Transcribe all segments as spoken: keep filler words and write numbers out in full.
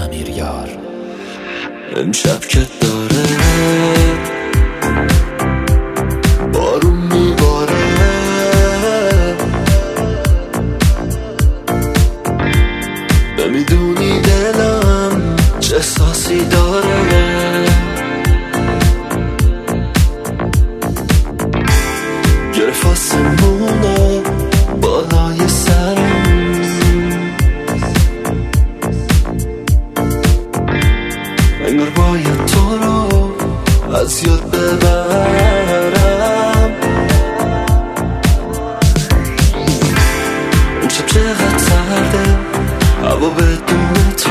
امیر یار. امشب که داره بارون میباره، نمیدونی دلم چه احساسی داره. گرفت آسمونه بالای سرم، انگار باید تو رو از یاد ببرم. امشب چقدر سرده هوا بدون تو،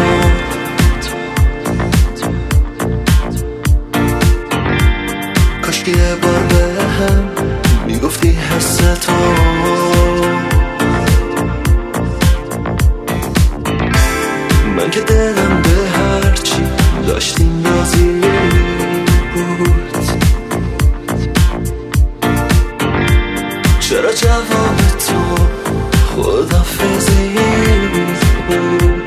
کاشکی یه بار بهم میگفتی حس تو. من که دلم به هرچی داشتیم راضی بود، چرا جواب تو خداحافظی بود؟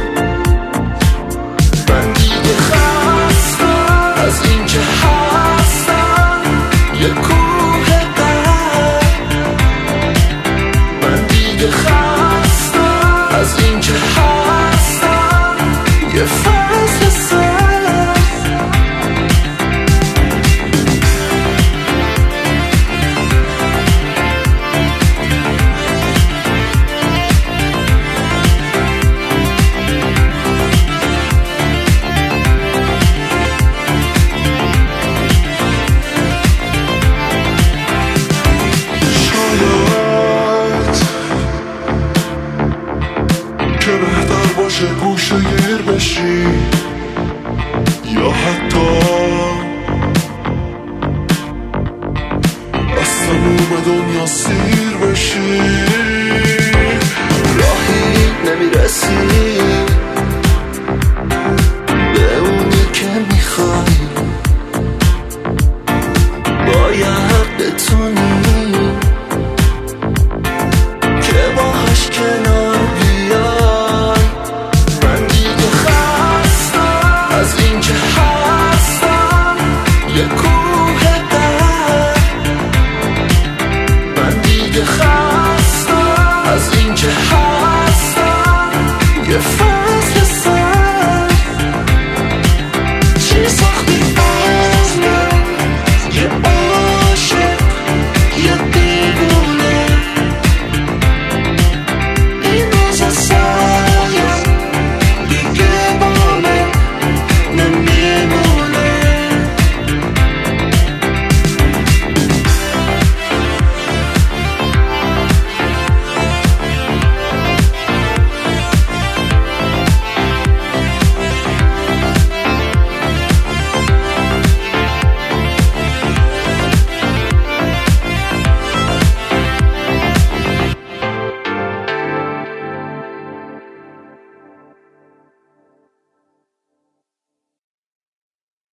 من دیگه خستم از این که هستم یه کوه قلب، من دیگه خستم از این که هستم یه فصل سر. که بهتر باشه گوشه گیر بشی، یا حتی از تموم دنیا سیر بشی. راهی نمیرسی